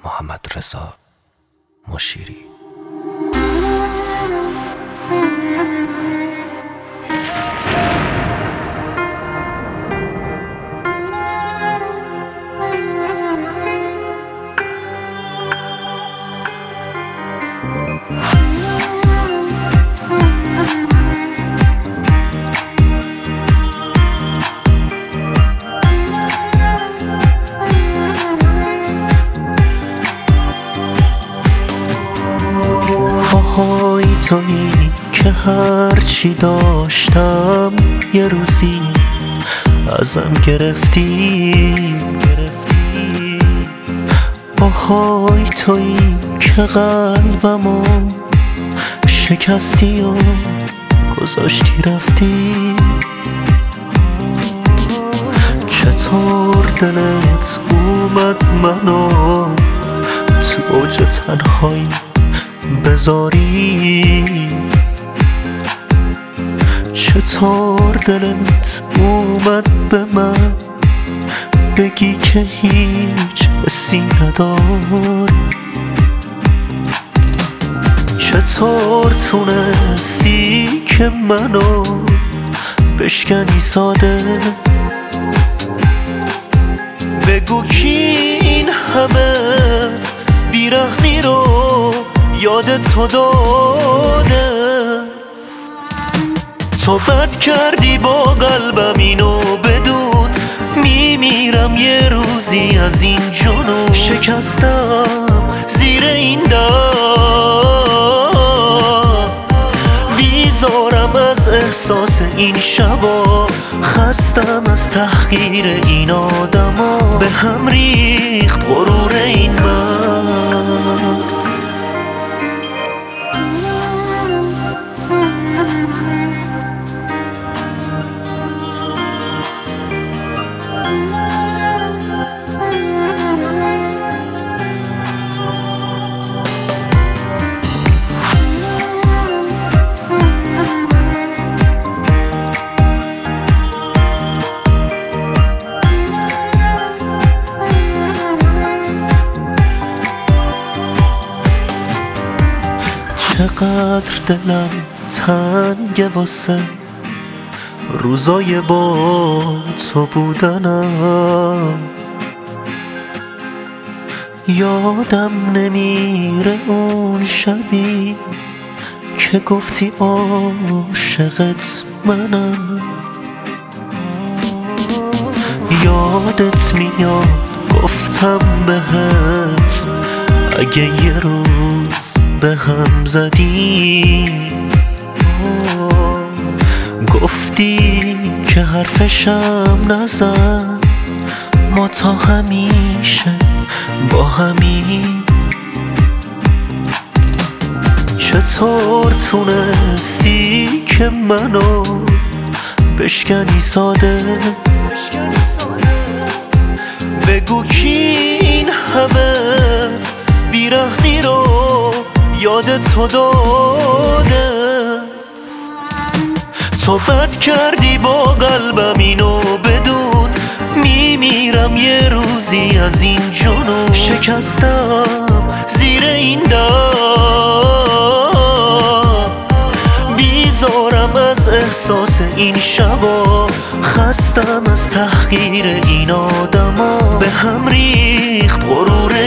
محمدرضا مشیری. آهای تویی که هرچی داشتم یه روزی ازم گرفتی. آهای تویی که قلبمو شکستی و گذاشتی رفتی. چطور دلت اومد منو تو اوج تنهایی بذاری؟ چطور دلت اومد به من بگی که هیچ حسی نداری؟ چطور تونستی که منو بشکنی ساده؟ بگو کی این همه بیرحمی رو یاد تو داده؟ تو بد کردی با قلبم اینو بدون، میمیرم یه روزی از این جنون. شکستم زیر این دار، بیزارم از احساس این شبا، خستم از تحقیر این آدما. به هم ریخت غرور این مرد. چقدر دلم تنگه واسه روزای با تو بودنم. یادم نمیره اون شبی که گفتی عاشقت منم. یادت میاد گفتم بهت اگه یه روز به هم زدی، گفتی که حرفشم نزن، ما تا همیشه با همین. چطور تونستی که منو بشکنی ساده؟ بگو کی این همه بیرحمی رو یاد تو داده؟ تو بد کردی با قلبم اینو بدون، میمیرم یه روزی از این جنون. شکستم زیر این دار، بیزارم از احساس این شبا، خستم از تحقیر این آدما. به هم ریخت غرور